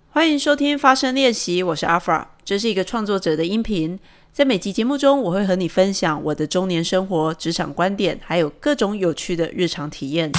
欢迎收听发声练习，我是阿弗拉，这是一个创作者的音频。在每集节目中，我会和你分享我的中年生活、职场观点，还有各种有趣的日常体验。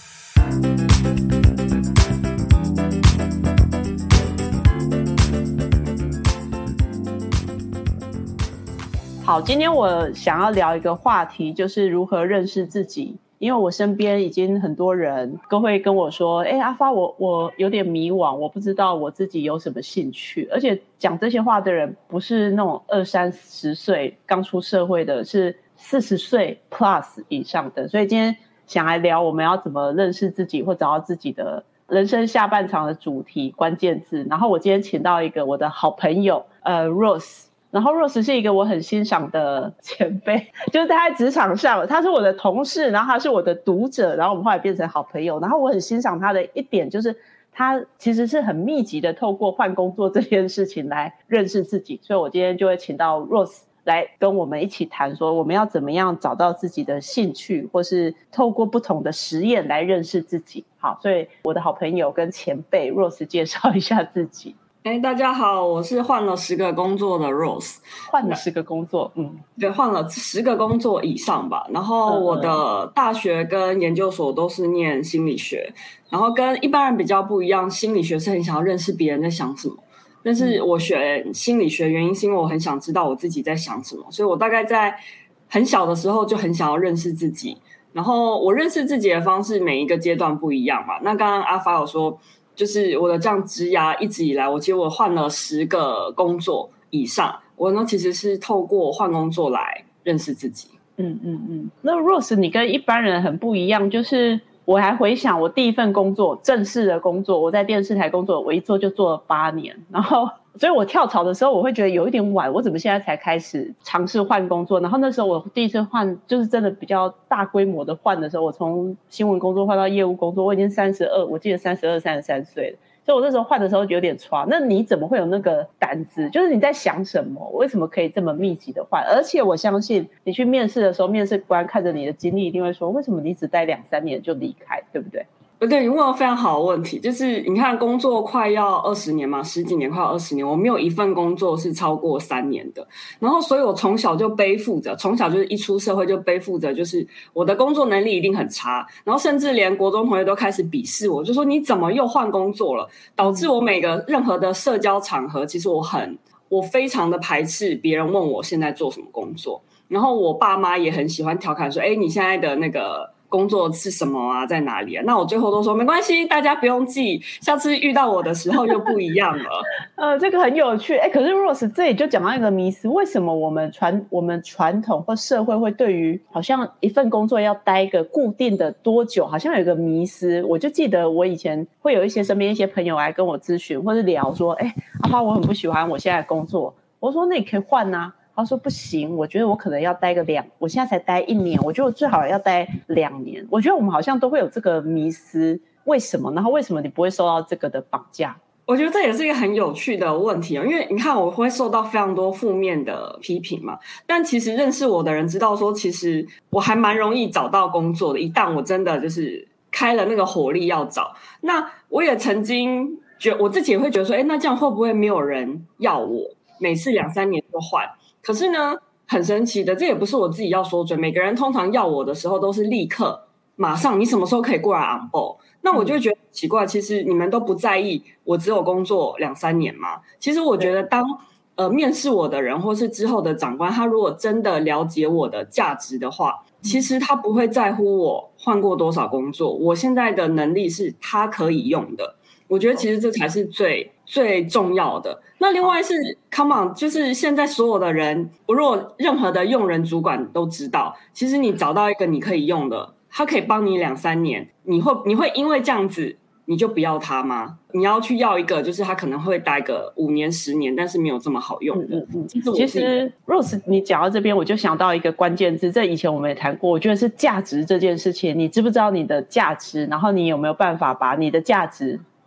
好，今天我想要聊一个话题，就是如何认识自己。因为我身边已经很多人都会跟我说，阿发，我有点迷惘，我不知道我自己有什么兴趣。而且讲这些话的人不是那种20-30岁刚出社会的，是40岁 plus 以上的。所以今天想来聊我们要怎么认识自己，或找到自己的人生下半场的主题关键字。然后我今天请到一个我的好朋友Rose。然后 Rose 是一个我很欣赏的前辈，就是他在职场上，他是我的同事，然后他是我的读者，然后我们后来变成好朋友。然后我很欣赏他的一点就是他其实是很密集的透过换工作这件事情来认识自己，所以我今天就会请到 Rose 来跟我们一起谈说我们要怎么样找到自己的兴趣，或是透过不同的实验来认识自己。好，所以我的好朋友跟前辈 Rose 介绍一下自己。 大家好，我是换了10个工作的 Rose。 换了10个工作， 对，换了10个工作以上吧。然后我的大学跟研究所都是念心理学，然后跟一般人比较不一样，心理学是很想要认识别人在想什么，但是我学心理学原因是因为我很想知道我自己在想什么，所以我大概在很小的时候就很想要认识自己。然后我认识自己的方式每一个阶段不一样嘛。那刚刚阿发有说就是我的这样职涯一直以来，其实我换了10个工作以上，我呢其实是透过换工作来认识自己。 那 Rose 你跟一般人很不一样，就是我还回想我第一份工作，正式的工作，我在电视台工作，我一做就做了8年，然后所以我跳槽的时候我会觉得有一点晚，我怎么现在才开始尝试换工作。然后那时候我第一次换就是真的比较大规模的换的时候，我从新闻工作换到业务工作，我已经32，我记得32-33岁了，所以我那时候换的时候有点差。那你怎么会有那个胆子，就是你在想什么，为什么可以这么密集的换？而且我相信你去面试的时候，面试官看着你的经历一定会说，为什么你只待2-3年就离开，对不对？ 对，你问了非常好的问题，就是你看工作快要20年嘛，10几年快要20年，我没有一份工作是超过3年的。然后所以我从小就背负着，从小就是一出社会就背负着，就是我的工作能力一定很差，然后甚至连国中同学都开始鄙视我，就说你怎么又换工作了，导致我每个任何的社交场合，其实我非常的排斥别人问我现在做什么工作。然后我爸妈也很喜欢调侃说，你现在的那个工作是什么啊，在哪里啊？那我最后都说没关系，大家不用记，下次遇到我的时候就不一样了。 这个很有趣。可是 Rose 这里就讲到一个迷思，为什么我们传统或社会会对于好像一份工作要待一个固定的多久，好像有一个迷思。我就记得我以前会有身边一些朋友来跟我咨询或是聊说，阿发我很不喜欢我现在的工作，我说那你可以换啊。他说不行，我觉得我可能要待个我现在才待1年，我觉得我最好要待2年。我觉得我们好像都会有这个迷思，为什么？然后为什么你不会受到这个的绑架？ 我觉得这也是一个很有趣的问题，因为你看我会受到非常多负面的批评嘛，但其实认识我的人知道说，其实我还蛮容易找到工作的，一旦我真的就是开了那个火力要找。那我也曾经我自己也会觉得说，那这样会不会没有人要我，每次2-3年就换？可是呢，很神奇的，这也不是我自己要说准，每个人通常要我的时候都是立刻马上，你什么时候可以过来 on board？ 那我就会觉得奇怪，其实你们都不在意我只有工作2-3年吗？其实我觉得当面试我的人或是之后的长官，他如果真的了解我的价值的话，其实他不会在乎我换过多少工作，我现在的能力是他可以用的。我觉得其实这才是最重要的。那另外是 come on， 就是现在所有的人，如果任何的用人主管都知道，其实你找到一个你可以用的，他可以帮你2-3年，你会因为这样子你就不要他吗？你要去要一个就是他可能会待个5年10年但是没有这么好用的。 其实 Rose 你讲到这边我就想到一个关键字，这以前我们也谈过，我觉得是价值这件事情。你知不知道你的价值，然后你有没有办法把你的价值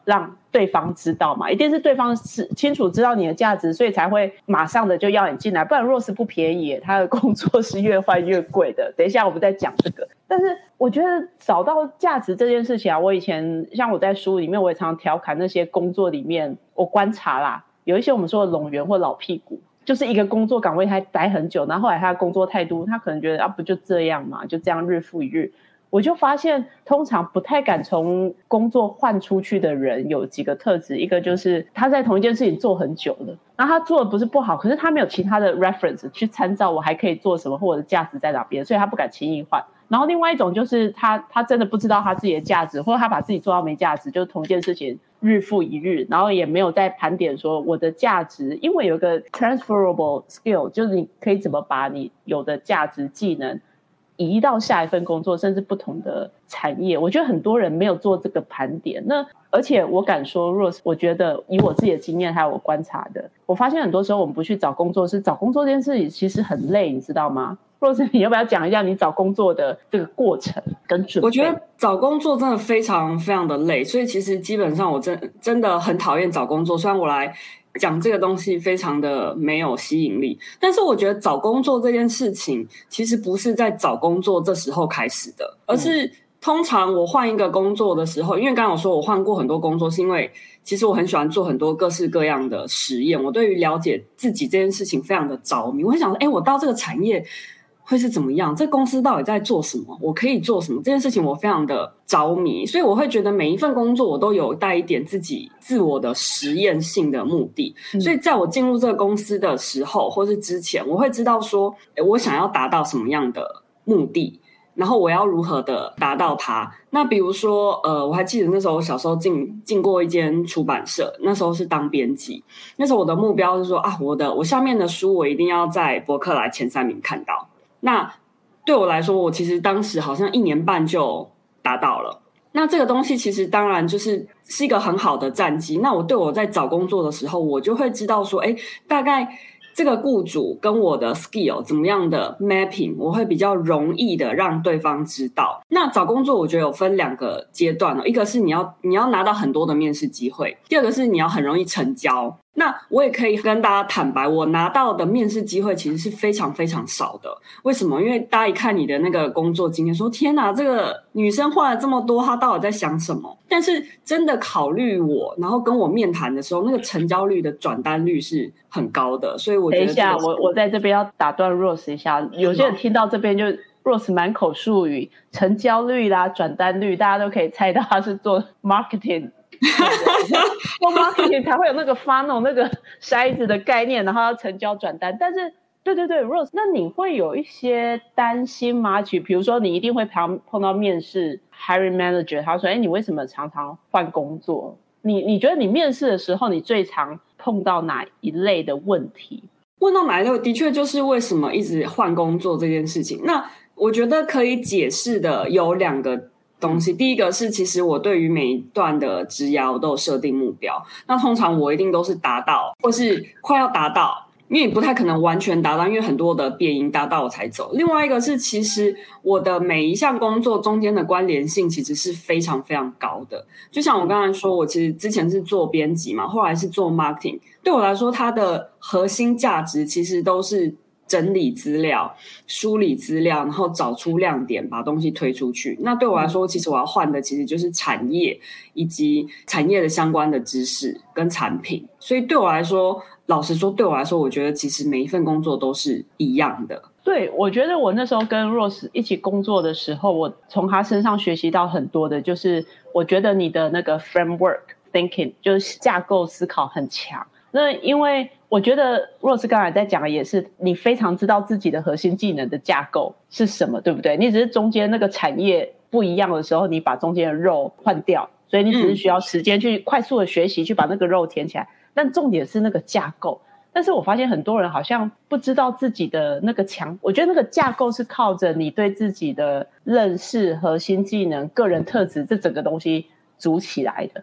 让对方知道嘛，一定是对方清楚知道你的价值，所以才会马上的就要你进来，不然Rose不便宜耶，他的工作是越换越贵的，等一下我们再讲这个。但是我觉得找到价值这件事情啊，我以前像我在书里面我也常调侃那些工作里面，我观察啦，有一些我们说的冗员或老屁股，就是一个工作岗位他待很久，然后后来他的工作态度他可能觉得不就这样嘛，就这样日复一日。我就发现通常不太敢从工作换出去的人有几个特质，一个就是他在同一件事情做很久了，然后他做的不是不好，可是他没有其他的 reference 去参照我还可以做什么或者价值在哪边，所以他不敢轻易换。然后另外一种就是他真的不知道他自己的价值，或者他把自己做到没价值，就是同一件事情日复一日，然后也没有在盘点说我的价值，因为有个 transferable skill， 就是你可以怎么把你有的价值技能移到下一份工作，甚至不同的产业。我觉得很多人没有做这个盘点。那而且我敢说 Rose， 我觉得以我自己的经验还有我观察的，我发现很多时候我们不去找工作，是找工作这件事情其实很累，你知道吗？Rose， 你要不要讲一下你找工作的这个过程跟准备？ 我觉得找工作真的非常非常的累，所以其实基本上我真的很讨厌找工作。虽然我来讲这个东西非常的没有吸引力，但是我觉得找工作这件事情其实不是在找工作这时候开始的，而是通常我换一个工作的时候，因为刚刚我说我换过很多工作，是因为其实我很喜欢做很多各式各样的实验，我对于了解自己这件事情非常的着迷。我会想说我到这个产业会是怎么样，这公司到底在做什么，我可以做什么，这件事情我非常的着迷，所以我会觉得每一份工作我都有带一点自己自我的实验性的目的，所以在我进入这个公司的时候或是之前，我会知道说我想要达到什么样的目的，然后我要如何的达到它。那比如说我还记得那时候我小时候进过一间出版社，那时候是当编辑，那时候我的目标是说我下面的书我一定要在博客来前3名看到。那对我来说，我其实当时好像1年半就达到了。那这个东西其实当然是一个很好的战绩。那我在找工作的时候，我就会知道说，大概这个雇主跟我的 skill 怎么样的 mapping， 我会比较容易的让对方知道。那找工作我觉得有分2个阶段，一个是你要拿到很多的面试机会，第二个是你要很容易成交。那我也可以跟大家坦白，我拿到的面试机会其实是非常非常少的。为什么？因为大家一看你的那个工作经验说，天哪，这个女生换了这么多，她到底在想什么？但是真的考虑我，然后跟我面谈的时候，那个成交率的转单率是很高的。所以我觉得等一下， 我在这边要打断 Rose 一下，有些人听到这边就Rose 满口术语，成交率啦、转单率，大家都可以猜到他是做 marketing。做 marketing 才会有那个 funnel 那个筛子的概念，然后要成交转单。但是对 Rose， 那你会有一些担心吗？比如说你一定会碰到面试 hiring manager， 他说你为什么常常换工作？你觉得你面试的时候你最常碰到哪一类的问题？ 问到哪一类的确就是为什么一直换工作这件事情。那我觉得可以解释的有2个东西。第一个是其实我对于每一段的职涯我都有设定目标，那通常我一定都是达到或是快要达到，因为你不太可能完全达到，因为很多的变因达到我才走。另外一个是其实我的每一项工作中间的关联性其实是非常非常高的。就像我刚才说，我其实之前是做编辑嘛，后来是做 marketing， 对我来说它的核心价值其实都是整理资料、梳理资料，然后找出亮点，把东西推出去。那对我来说，其实我要换的其实就是产业以及产业的相关的知识跟产品。所以对我来说，老实说，对我来说，我觉得其实每一份工作都是一样的。 对，我觉得我那时候跟 Rose 一起工作的时候，我从他身上学习到很多的，就是我觉得你的那个 framework thinking 就是架构思考很强。那因为我觉得 Rose 刚才在讲的也是，你非常知道自己的核心技能的架构是什么，对不对？你只是中间那个产业不一样的时候，你把中间的肉换掉，所以你只是需要时间去快速的学习，去把那个肉填起来。但重点是那个架构。但是我发现很多人好像不知道自己的那个强，我觉得那个架构是靠着你对自己的认识、核心技能、个人特质这整个东西组起来的。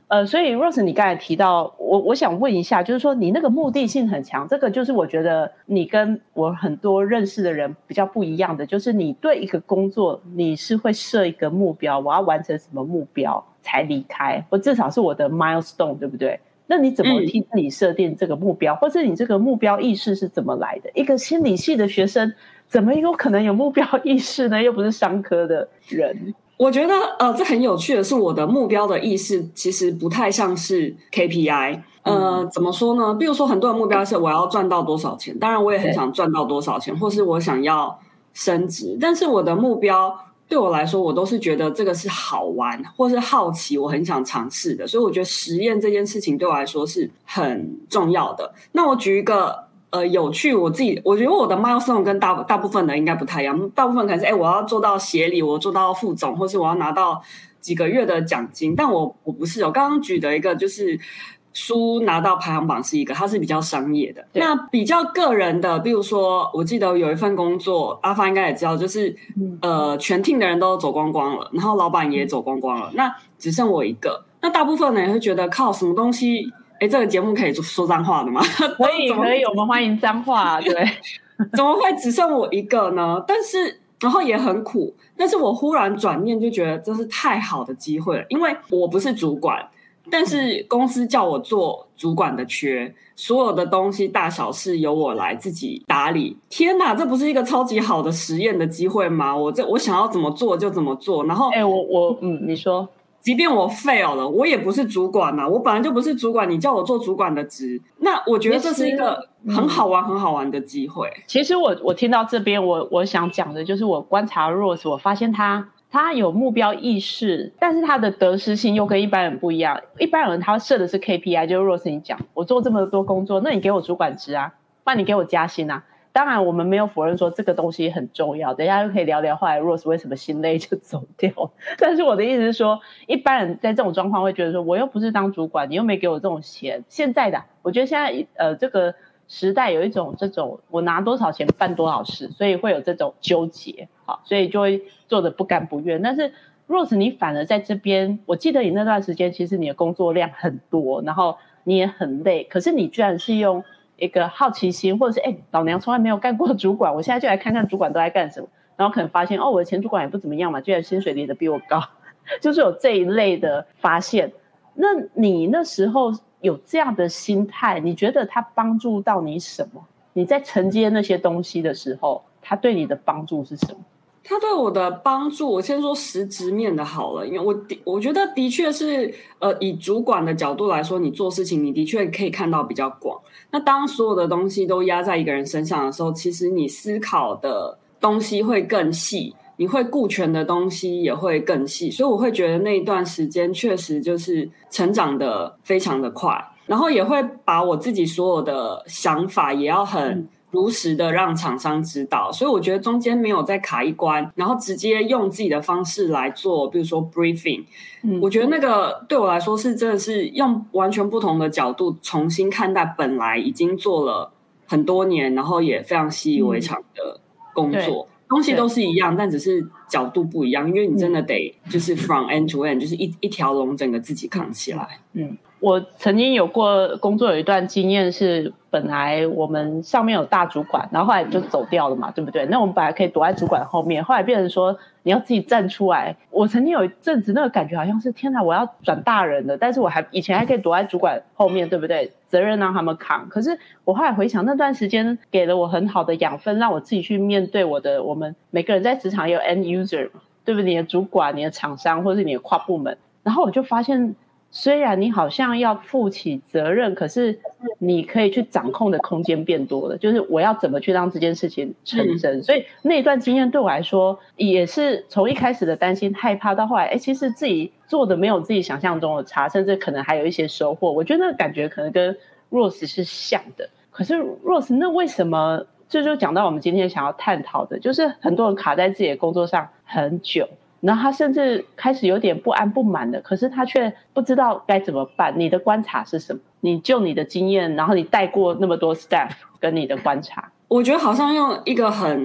所以 Rose 你刚才提到我想问一下，就是说你那个目的性很强，这个就是我觉得你跟我很多认识的人比较不一样的，就是你对一个工作你是会设一个目标，我要完成什么目标才离开，或至少是我的 milestone， 对不对？那你怎么替自己设定这个目标，或者你这个目标意识是怎么来的？一个心理系的学生怎么有可能有目标意识呢？又不是商科的人。 我觉得这很有趣的是，我的目标的意识其实不太像是 KPI。怎么说呢？比如说很多人目标是我要赚到多少钱，当然我也很想赚到多少钱，或是我想要升职，但是我的目标对我来说，我都是觉得这个是好玩或是好奇，我很想尝试的，所以我觉得实验这件事情对我来说是很重要的。那我举一个有趣，我觉得我的 milestone 跟大部分的应该不太一样，大部分可能是我要做到协理，我做到副总，或是我要拿到几个月的奖金，但我不是。我刚刚举的一个就是书拿到排行榜是一个，它是比较商业的。那比较个人的，比如说我记得有一份工作，阿发应该也知道，就是全 team 的人都走光光了，然后老板也走光光了，那只剩我一个。那大部分人也会觉得靠什么东西，这个节目可以说脏话的吗？ 可以，我们欢迎脏话。对， 怎么会只剩我一个呢？但是然后也很苦，但是我忽然转念就觉得这是太好的机会了，因为我不是主管，但是公司叫我做主管的缺，所有的东西大小事由我来自己打理。天哪，这不是一个超级好的实验的机会吗？我想要怎么做就怎么做。然后你说。 即便我 fail 了，我也不是主管啊，我本来就不是主管，你叫我做主管的职，那我觉得这是一个很好玩的机会。 其实我听到这边，我想讲的就是我观察 Rose， 我发现他有目标意识，但是他的得失心又跟一般人不一样。一般人他设的是 KPI， 就是 Rose 你讲，我做这么多工作，那你给我主管职啊，不然你给我加薪啊。当然我们没有否认说这个东西很重要，等一下就可以聊聊后来 Rose 为什么心累就走掉。但是我的意思是说，一般人在这种状况会觉得说，我又不是当主管，你又没给我这种钱。现在的我觉得现在这个时代有一种这种我拿多少钱办多少事，所以会有这种纠结，好，所以就会做得不甘不愿。但是 Rose 你反而在这边，我记得你那段时间其实你的工作量很多，然后你也很累，可是你居然是用一个好奇心，或者是老娘从来没有干过主管，我现在就来看看主管都在干什么，然后可能发现我的前主管也不怎么样嘛，居然薪水领得比我高，就是有这一类的发现。那你那时候有这样的心态，你觉得它帮助到你什么？你在承接那些东西的时候，它对你的帮助是什么？ 他对我的帮助，我先说实质面的好了，因为我觉得的确是，以主管的角度来说，你做事情你的确可以看到比较广。那当所有的东西都压在一个人身上的时候，其实你思考的东西会更细，你会顾全的东西也会更细。所以我会觉得那一段时间确实就是成长的非常的快，然后也会把我自己所有的想法也要很如实的让厂商知道，所以我觉得中间没有再卡一关，然后直接用自己的方式来做，比如说 briefing，我觉得那个对我来说是真的是用完全不同的角度重新看待本来已经做了很多年，然后也非常习以为常的工作，东西都是一样，但只是角度不一样，因为你真的得就是 from end to end， 就是一条龙整个自己扛起来。 我曾经有过工作有一段经验是，本来我们上面有大主管，然后后来就走掉了嘛，对不对？那我们本来可以躲在主管后面，后来变成说你要自己站出来。我曾经有一阵子那个感觉好像是天哪，我要转大人了，但是我以前还可以躲在主管后面，对不对？责任让他们扛。可是我后来回想，那段时间给了我很好的养分，让我自己去面对我们每个人在职场也有 end user 嘛，对不对？你的主管、你的厂商或是你的跨部门，然后我就发现，虽然你好像要负起责任，可是你可以去掌控的空间变多了，就是我要怎么去让这件事情成真。所以那一段经验对我来说也是从一开始的担心害怕到后来其实自己做的没有自己想象中的差，甚至可能还有一些收获。我觉得那个感觉可能跟 Rose 是像的。可是 Rose 那为什么，这就讲到我们今天想要探讨的，就是很多人卡在自己的工作上很久，然后他甚至开始有点不安不满的，可是他却不知道该怎么办。你的观察是什么？你就你的经验，然后你带过那么多 staff 跟你的观察。 我觉得好像用一个很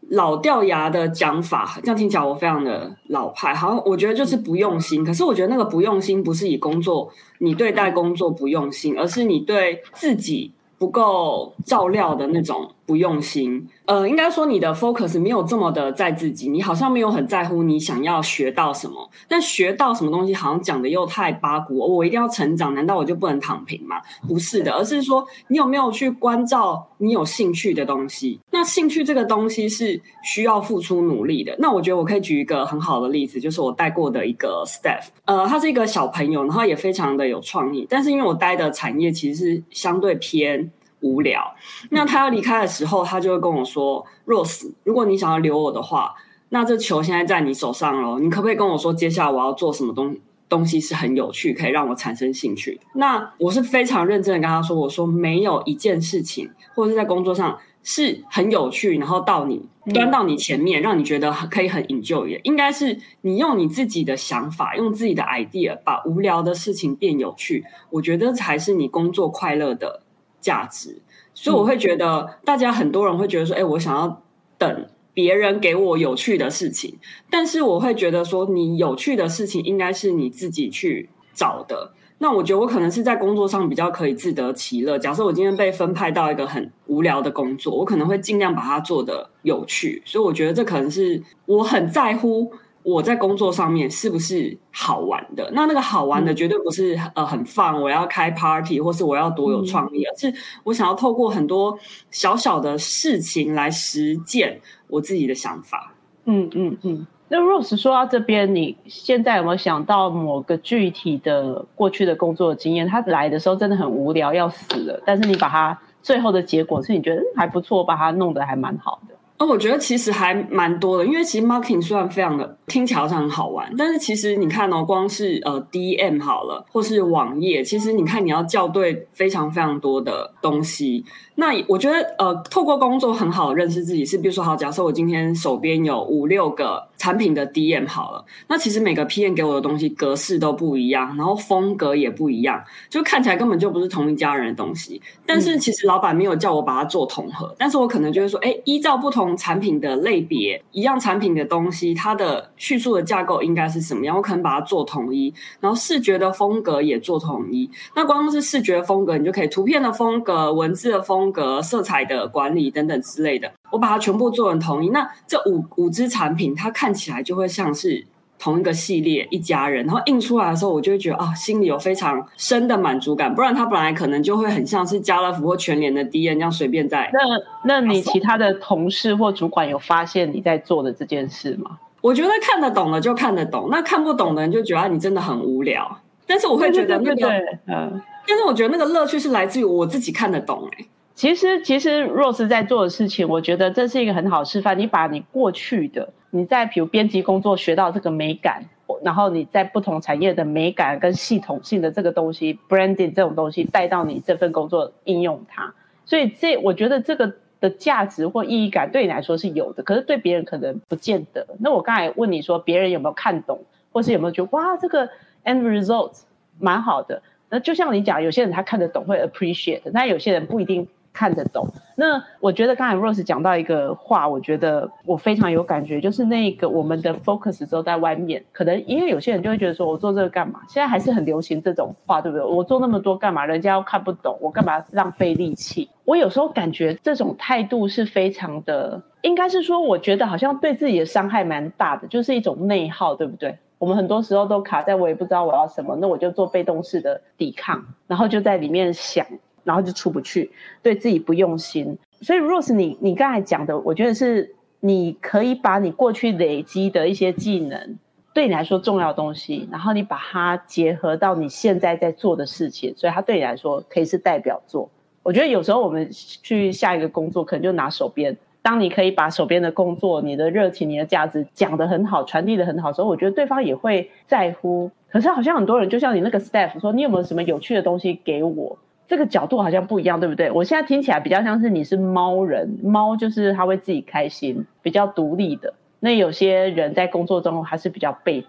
老掉牙的讲法，这样听起来我非常的老派，好像我觉得就是不用心。可是我觉得那个不用心不是以工作，你对待工作不用心，而是你对自己不够照料的那种不用心。应该说你的 focus 没有这么的在自己，你好像没有很在乎你想要学到什么，但学到什么东西好像讲的又太八股，我一定要成长，难道我就不能躺平吗？不是的，而是说你有没有去关照你有兴趣的东西。那兴趣这个东西是需要付出努力的。那我觉得我可以举一个很好的例子，就是我带过的一个 staff， 他是一个小朋友，然后也非常的有创意，但是因为我待的产业其实是相对偏无聊，那他要离开的时候，他就会跟我说 Rose， 如果你想要留我的话，那这球现在在你手上咯，你可不可以跟我说接下来我要做什么东西是很有趣，可以让我产生兴趣？那我是非常认真的跟他说，我说没有一件事情或者是在工作上是很有趣，然后端到你前面，让你觉得可以很 enjoy， 应该是你用你自己的想法，用自己的 idea 把无聊的事情变有趣，我觉得才是你工作快乐的价值。所以我会觉得大家很多人会觉得说，我想要等别人给我有趣的事情，但是我会觉得说你有趣的事情应该是你自己去找的。那我觉得我可能是在工作上比较可以自得其乐，假设我今天被分派到一个很无聊的工作，我可能会尽量把它做得有趣，所以我觉得这可能是我很在乎我在工作上面是不是好玩的。那个好玩的绝对不是很fun，我要开 party 或是我要多有创意，而是我想要透过很多小小的事情来实践我自己的想法。 那 Rose 说到这边，你现在有没有想到某个具体的过去的工作的经验？他来的时候真的很无聊要死了，但是你把他最后的结果是你觉得还不错，把它弄得还蛮好的。 我觉得其实还蛮多的，因为其实 marketing 虽然非常的听起来好像很好玩，但是其实你看光是DM 好了，或是网页，其实你看你要校对非常非常多的东西。那我觉得透过工作很好的认识自己是，比如说好，假设我今天手边有5-6个产品的 DM 好了，那其实每个 PM 给我的东西格式都不一样，然后风格也不一样，就看起来根本就不是同一家人的东西。但是其实老板没有叫我把它做统合，但是我可能就会说依照不同产品的类别，一样产品的东西它的叙述的架构应该是什么样，我可能把它做统一，然后视觉的风格也做统一。那光是视觉风格，你就可以图片的风格、文字的风格、色彩的管理等等之类的，我把它全部做成统一。那这五支产品它看起来就会像是同一个系列一家人，然后印出来的时候我就会觉得心里有非常深的满足感，不然它本来可能就会很像是家乐福或全联的 DM 这样随便在。 那你其他的同事或主管有发现你在做的这件事吗？ 我觉得看得懂了就看得懂，那看不懂的人就觉得你真的很无聊。但是我会觉得但是我觉得那个乐趣是来自于我自己看得懂。 其实 Rose 在做的事情，我觉得这是一个很好的示范。你把你过去的你在比如编辑工作学到这个美感，然后你在不同产业的美感跟系统性的这个东西 branding 这种东西带到你这份工作应用它，所以我觉得这个的价值或意义感对你来说是有的，可是对别人可能不见得。那我刚才问你说别人有没有看懂，或是有没有觉得哇这个 end result 蛮好的，那就像你讲有些人他看得懂会 appreciate， 但有些人不一定看得懂。那我觉得刚才 Rose 讲到一个话，我觉得我非常有感觉，就是那个我们的 focus 都在外面，可能因为有些人就会觉得说我做这个干嘛，现在还是很流行这种话，对不对？我做那么多干嘛，人家又看不懂，我干嘛浪费力气。我有时候感觉这种态度是非常的，应该是说我觉得好像对自己的伤害蛮大的，就是一种内耗，对不对？我们很多时候都卡在我也不知道我要什么，那我就做被动式的抵抗，然后就在里面想，然后就出不去，对自己不用心。所以 Rose 你刚才讲的，我觉得是你可以把你过去累积的一些技能，对你来说重要的东西，然后你把它结合到你现在在做的事情，所以它对你来说可以是代表作。我觉得有时候我们去下一个工作可能就拿手边，当你可以把手边的工作你的热情你的价值讲得很好，传递得很好的时候，我觉得对方也会在乎。可是好像很多人就像你那个 staff 说，你有没有什么有趣的东西给我，这个角度好像不一样，对不对？我现在听起来比较像是你是猫人，猫就是他会自己开心，比较独立的。那有些人在工作中还是比较被动的。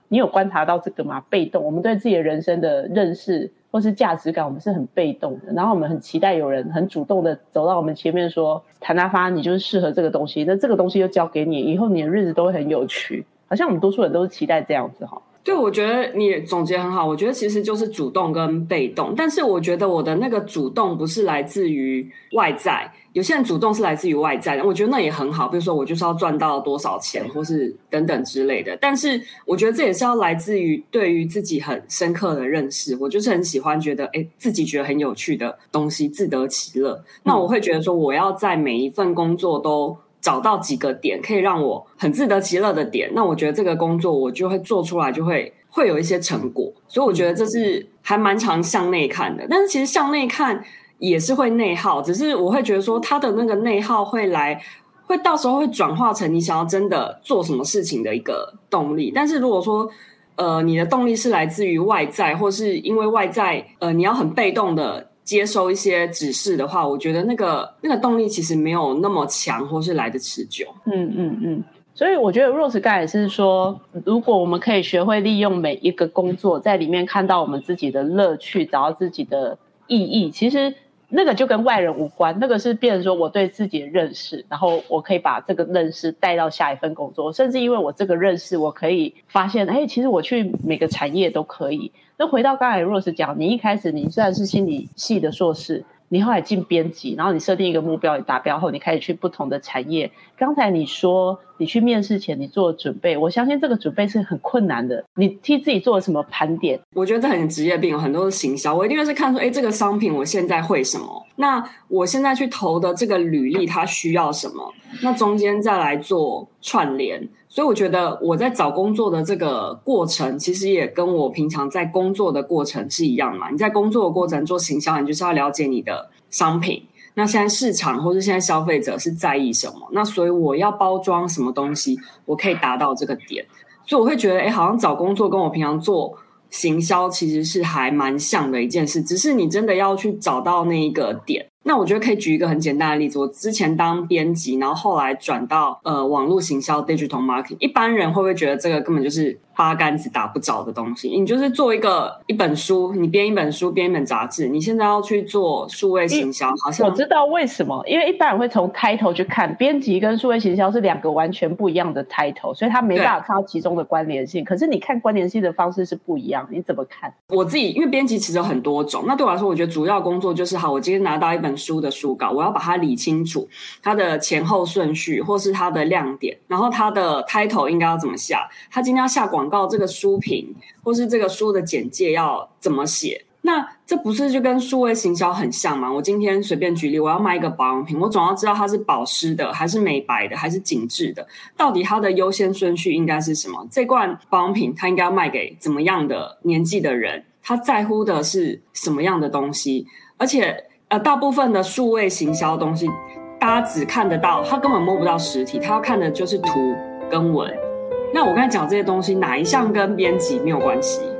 你有观察到这个吗？被动，我们对自己的人生的认识或是价值感，我们是很被动的，然后我们很期待有人很主动的走到我们前面说，谭大发你就是适合这个东西，那这个东西就交给你，以后你的日子都会很有趣。好像我们多数人都是期待这样子。 对，我觉得你总结很好，我觉得其实就是主动跟被动，但是我觉得我的那个主动不是来自于外在，有些人主动是来自于外在的，我觉得那也很好，比如说我就是要赚到多少钱或是等等之类的，但是我觉得这也是要来自于对于自己很深刻的认识，我就是很喜欢觉得自己觉得很有趣的东西自得其乐，那我会觉得说我要在每一份工作都找到几个点可以让我很自得其乐的点，那我觉得这个工作我就会做出来，就会有一些成果，所以我觉得这是还蛮常向内看的，但是其实向内看也是会内耗，只是我会觉得说它的那个内耗会到时候会转化成你想要真的做什么事情的一个动力，但是如果说你的动力是来自于外在，或是因为外在你要很被动的接收一些指示的话，我觉得那个动力其实没有那么强，或是来得持久。 所以我觉得 Rose 刚才也是说，如果我们可以学会利用每一个工作，在里面看到我们自己的乐趣，找到自己的意义，其实那个就跟外人无关，那个是变成说我对自己的认识，然后我可以把这个认识带到下一份工作，甚至因为我这个认识，我可以发现其实我去每个产业都可以。那回到刚才 Rose 讲，你一开始你虽然是心理系的硕士，你后来进编辑，然后你设定一个目标，你达标后你开始去不同的产业，刚才你说你去面试前你做准备，我相信这个准备是很困难的，你替自己做了什么盘点？ 我觉得这很职业病，有很多行销我一定会是看说这个商品我现在会什么，那我现在去投的这个履历它需要什么，那中间再来做串联，所以我觉得我在找工作的这个过程其实也跟我平常在工作的过程是一样嘛，你在工作的过程做行销，你就是要了解你的商品，那现在市场或是现在消费者是在意什么，那所以我要包装什么东西我可以达到这个点，所以我会觉得好像找工作跟我平常做行销其实是还蛮像的一件事，只是你真的要去找到那一个点。那我觉得可以举一个很简单的例子，我之前当编辑，然后后来转到网络行销 digital marketing， 一般人会不会觉得这个根本就是八竿子打不着的东西？你就是做一本书，你编一本书，编一本杂志，你现在要去做数位行销，好像我知道为什么，因为一般人会从 title 去看，编辑跟数位行销是两个完全不一样的 title， 所以他没办法看到其中的关联性。可是你看关联性的方式是不一样，你怎么看？ 我自己因为编辑其实有很多种，那对我来说，我觉得主要工作就是好，我今天拿到一本书的书稿，我要把它理清楚，它的前后顺序，或是它的亮点，然后它的 title 应该要怎么下，它今天要下广告，这个书评或是这个书的简介要怎么写。那这不是就跟数位行销很像吗？我今天随便举例，我要卖一个保养品，我总要知道它是保湿的还是美白的还是紧致的，到底它的优先顺序应该是什么，这罐保养品它应该要卖给怎么样的年纪的人，他在乎的是什么样的东西。而且大部分的数位行销东西大家只看得到，他根本摸不到实体，他要看的就是图跟文。那我刚才讲这些东西哪一项跟编辑没有关系？